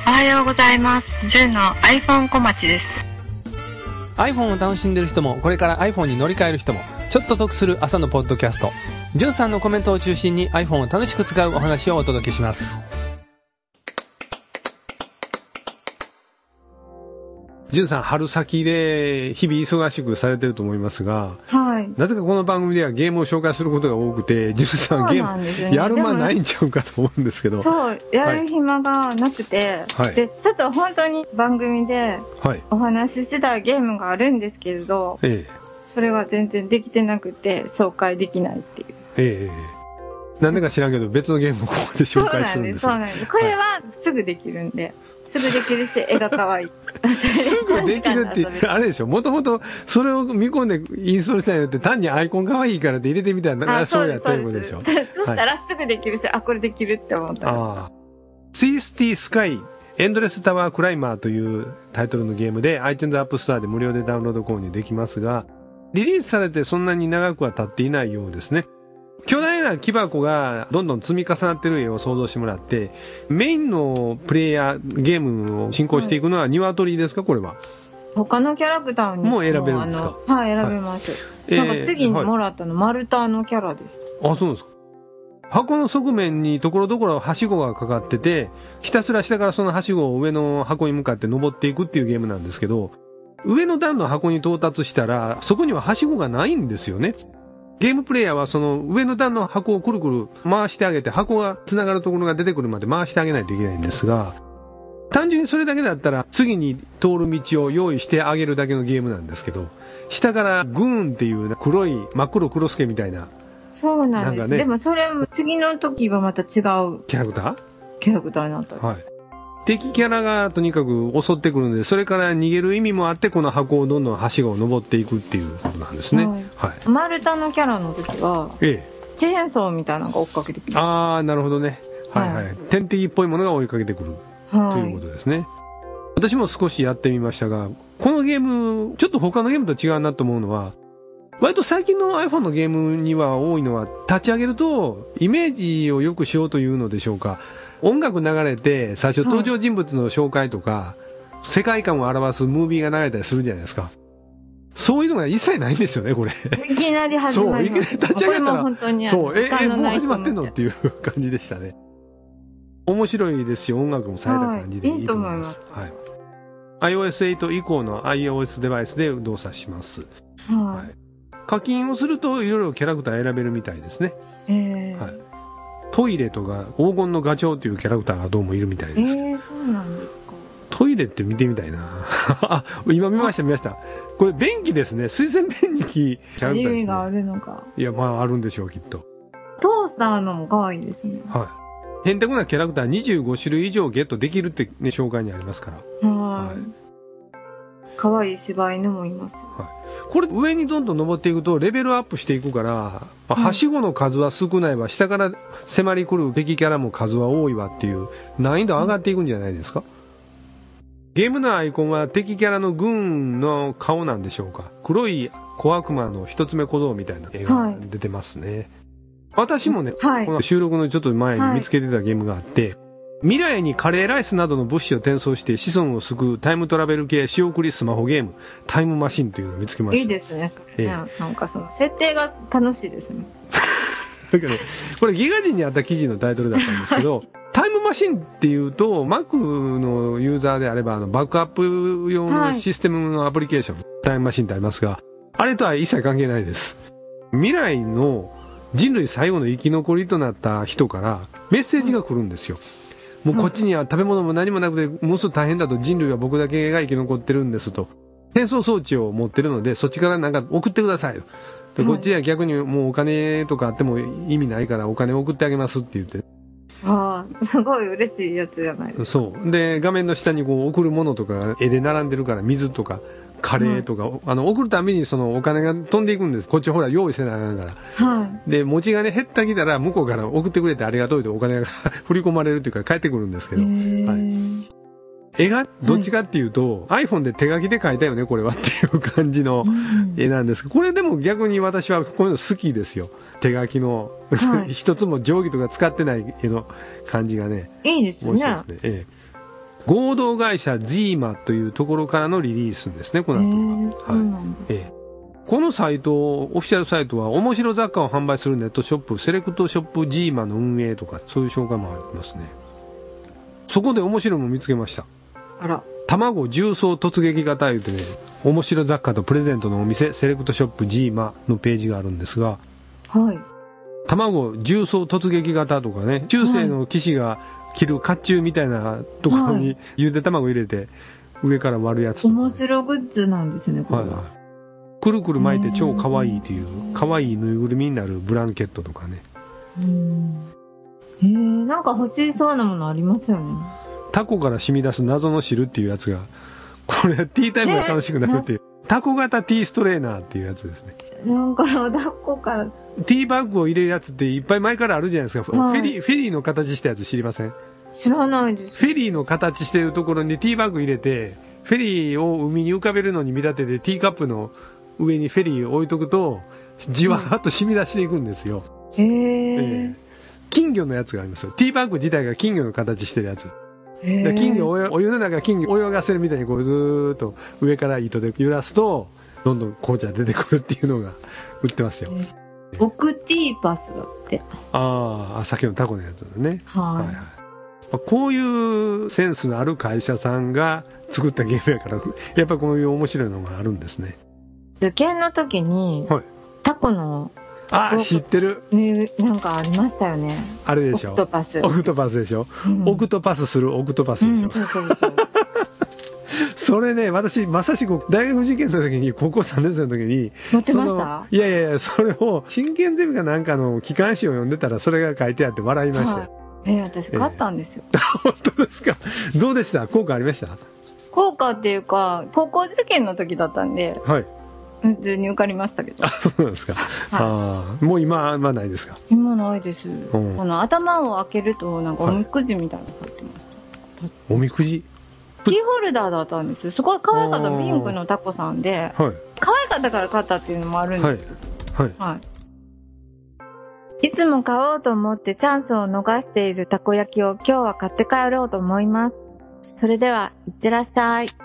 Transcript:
おはようございます。10の iPhone 小町です。 iPhone を楽しんでる人もこれから iPhone に乗り換える人もちょっと得する朝のポッドキャスト、じゅんさんのコメントを中心に iPhone を楽しく使うお話をお届けします。じゅんさん、春先で日々忙しくされてると思いますが、 はい、 なぜかこの番組ではゲームを紹介することが多くて、じゅんさんゲームやる間ないんちゃうかと思うんですけど、 そうやる暇がなくて、はい、でちょっと本当に番組でお話ししたゲームがあるんですけれど、はい、それは全然できてなくて紹介できないっていう。 なんでか知らんけど別のゲームをここで紹介するんです。 そうなんです。これはすぐできるんで、すぐできるし絵が可愛い。 すぐできるってあれでしょ。もともとそれを見込んでインストールしたんやって、単にアイコン可愛いからって入れてみたらそうやったいうことでしょ。 そしたらすぐできるし、あ、これできるって思ったら。 ツイスティスカイエンドレスタワークライマーというタイトルのゲームで iTunes App Store で無料でダウンロード購入できますが、リリースされてそんなに長くは経っていないようですね。巨大な木箱がどんどん積み重なってる絵を想像してもらって、メインのプレイヤーゲームを進行していくのは鶏ですか、これは。 他のキャラクターにもう選べるんですか。 はい、選べます。なんか次にもらったの、丸太のキャラです。 あ、そうですか。箱の側面にところどころはしごがかかってて、ひたすら下からそのはしごを上の箱に向かって登っていくっていうゲームなんですけど、上の段の箱に到達したらそこにははしごがないんですよね。ゲームプレイヤーはその上の段の箱をくるくる回してあげて、箱が繋がるところが出てくるまで回してあげないといけないんですが、単純にそれだけだったら次に通る道を用意してあげるだけのゲームなんですけど、下からグーンっていう黒い真っ黒クロスケみたいな。 そうなんです。でもそれ次の時はまた違うキャラクターになった。 はい。敵キャラがとにかく襲ってくるので、それから逃げる意味もあって、この箱をどんどんはしごを登っていくっていうことなんですね。はい。 丸太のキャラの時は、チェーンソーみたいなのが追っかけてきました。 ああ、なるほどね。はいはい。天敵っぽいものが追いかけてくる、ということですね。私も少しやってみましたが、このゲームちょっと他のゲームと違うなと思うのは、割と最近の iPhone のゲームには多いのは、立ち上げるとイメージを良くしようというのでしょうか、音楽流れて最初登場人物の紹介とか、世界観を表すムービーが流れたりするじゃないですか。そういうのが一切ないんですよね、これ。 いきなり始まります。 そう、いきなり立ち上げたら、 本当にそう、もう始まってんのっていう感じでしたね。面白いですし、音楽もされた感じでいいと思います。はい。iOS8 以降の iOS デバイスで動作します。はい。課金をするといろいろキャラクター選べるみたいですね。はい。トイレとか黄金のガチョウというキャラクターがどうもいるみたいです。そうなんですか。 トイレって見てみたいな。あ、今見ました。これ便器ですね。水洗便器キャラクターですね。 意味があるのか。 いや、まああるんでしょう、きっと。 トースターのも可愛いですね。 はい。へんてこなキャラクター25種類以上ゲットできるってね、紹介にありますから。はい。 可愛い柴犬もいます。 はい。これ上にどんどん登っていくとレベルアップしていくから、はしごの数は少ないわ、下から迫り来る敵キャラも数は多いわっていう難易度上がっていくんじゃないですか。ゲームのアイコンは敵キャラの軍の顔なんでしょうか。黒い小悪魔の一つ目小僧みたいな絵が出てますね。私もね、この収録のちょっと前に見つけてたゲームがあって、未来にカレーライスなどの物資を転送して子孫を救うタイムトラベル系仕送りスマホゲーム、タイムマシンというのを見つけました。 いいですね、それね。なんかその設定が楽しいですね。 だけど、これギガ人にあった記事のタイトルだったんですけど、タイムマシンっていうと Mac のユーザーであればバックアップ用のシステムのアプリケーション、タイムマシンってありますが、あれとは一切関係ないです。未来の人類最後の生き残りとなった人からメッセージが来るんですよ。もうこっちには食べ物も何もなくてもうすぐ大変だと、人類は僕だけが生き残ってるんですと、転送装置を持ってるのでそっちからなんか送ってくださいで、こっちは逆にもうお金とかあっても意味ないからお金送ってあげますって言って、 ああ、すごい嬉しいやつじゃないですか。 そうで、画面の下にこう送るものとかが絵で並んでるから、水とかカレーとか、送るためにそのお金が飛んでいくんです。こっちほら用意せなあかんから。はい。で、持ち金減ったきたら向こうから送ってくれてありがとうとお金が振り込まれるというか返ってくるんですけど。はい。絵がどっちかっていうと、iPhone で手書きで描いたよねこれはっていう感じの絵なんですけど、これでも逆に私はこういうの好きですよ。手書きの、一つも定規とか使ってない絵の感じがね。 いいですね。 面白いですね。 合同会社 ZIMA というところからのリリースですね、この後は。 そうなんです。 このサイト、オフィシャルサイトは面白雑貨を販売するネットショップ、セレクトショップ ZIMA の運営とか、そういう紹介もありますね。そこで面白いもの見つけました。 あら。 卵重曹突撃型言うてね、面白雑貨とプレゼントのお店、セレクトショップ ZIMA のページがあるんですが、 はい。 卵重曹突撃型とかね、中世の騎士が着る甲冑みたいなところにゆで卵入れて上から割るやつとか、ね、 面白グッズなんですね、これは。 はい、くるくる巻いて超かわいいというかわいいぬいぐるみになるブランケットとかね。 なんか欲しそうなものありますよね。 タコから染み出す謎の汁っていうやつが、これティータイムが楽しくなるっていう、タコ型ティーストレーナーっていうやつですね。 なんかタコからティーバッグを入れるやつっていっぱい前からあるじゃないですか、はい、フェリーの形したやつ知りません？ 知らないです。 フェリーの形してるところにティーバッグ入れて、フェリーを海に浮かべるのに見立ててティーカップの上にフェリーを置いとくとじわーっと染み出していくんですよ。金魚のやつがありますよ。ティーバッグ自体が金魚の形してるやつ。金魚お湯の中金魚泳がせるみたいにこうずーっと上から糸で揺らすとどんどん紅茶出てくるっていうのが売ってますよ。 オクティーパスだって。 さっきのタコのやつだね。 はい。 こういうセンスのある会社さんが作ったゲームやからやっぱりこういう面白いのがあるんですね。 受験の時に、はい、タコの知ってる、 なんかありましたよね。 あれでしょ。 オクトパスでしょ、オクトパスするオクトパスでしょ、そうそれね、私まさしく大学受験の時に高校3年生の時に持ってました。 いやそれを真剣ゼミかなんかの機関誌を読んでたらそれが書いてあって笑いましたよ。 私買ったんですよ。 本当ですか。どうでした？効果ありました？ 効果っていうか高校受験の時だったんで、 はい、 普通に受かりましたけど。 そうなんですか。はい、もう今ないですか？ 今ないです。頭を開けるとなんかおみくじみたいなの入ってました。 おみくじ？ キーホルダーだったんです。すごい可愛かったピンクのタコさんで、可愛かったから買ったっていうのもあるんですけど。いつも買おうと思ってチャンスを逃しているたこ焼きを今日は買って帰ろうと思います。それでは、いってらっしゃい。